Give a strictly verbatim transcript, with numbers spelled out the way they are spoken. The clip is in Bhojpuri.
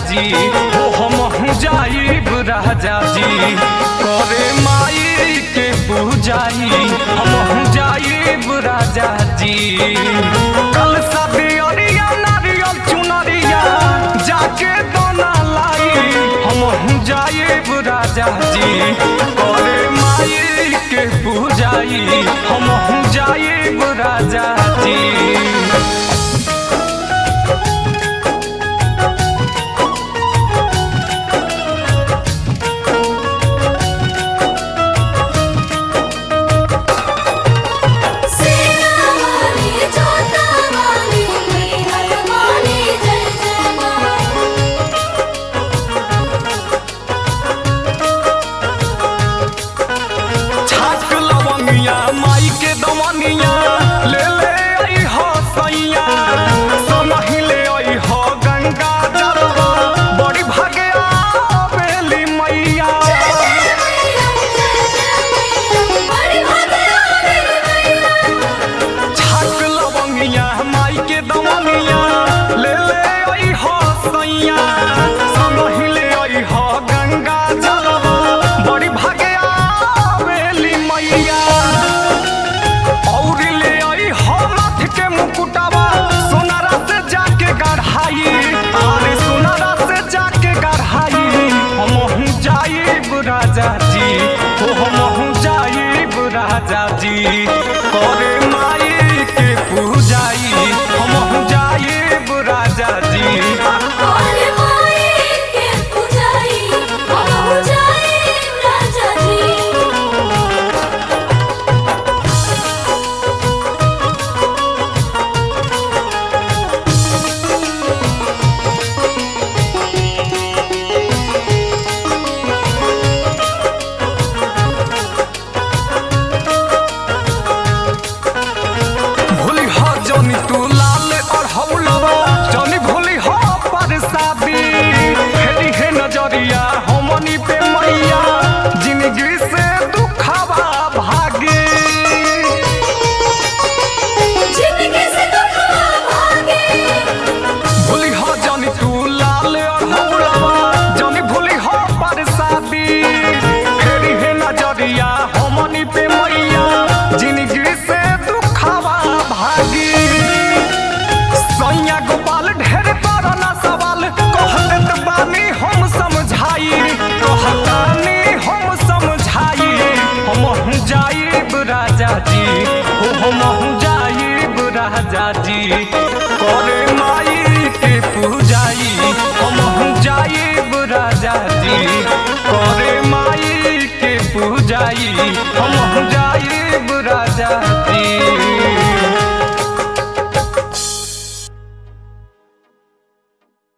जी हो हम जाइब राजा जी करे माई के पूजाई हम जाइब राजा जी। कल सदी अरिया नारियल चुनरिया जाके दोना लाई हम जाइब राजा जी करे माई के पूजाई हम जाइब राजा जी। माई के दमनिया ले ले आई हो सैया सोनही ले आई हो गंगा जरवा बड़ी भागे आवेली मैया। छाक लवंगिया माई के दमनिया ले ले आई हो सैया सोनही ले आई हो गंगा जरवा बड़ी भागे आवेली मैया। मुकुटावा सोनारा से जाके गढ़ाई अरे सोनारा से जाके गढ़ाई हम जाइब राजा जी हो हम जाइब राजा जी करे माई के पूजाई हम जाइब राजा जी। नजरिया हमनी पे मैया जिंदगी से दुखवा भागे जिंदगी से दुखवा भागे। भूली हो जानी तू लाल और हौलवा जानी भूली हो परसादी फेरी है नजरिया हमनी पे मैया जिंदगी से दुखवा भागे। सैया गोपाल ढेर करना सवाल कह देत बानी हम समझाई कहतानी हम समझाई हम जाइब राजा जी हो हम जाइब राजा जी करे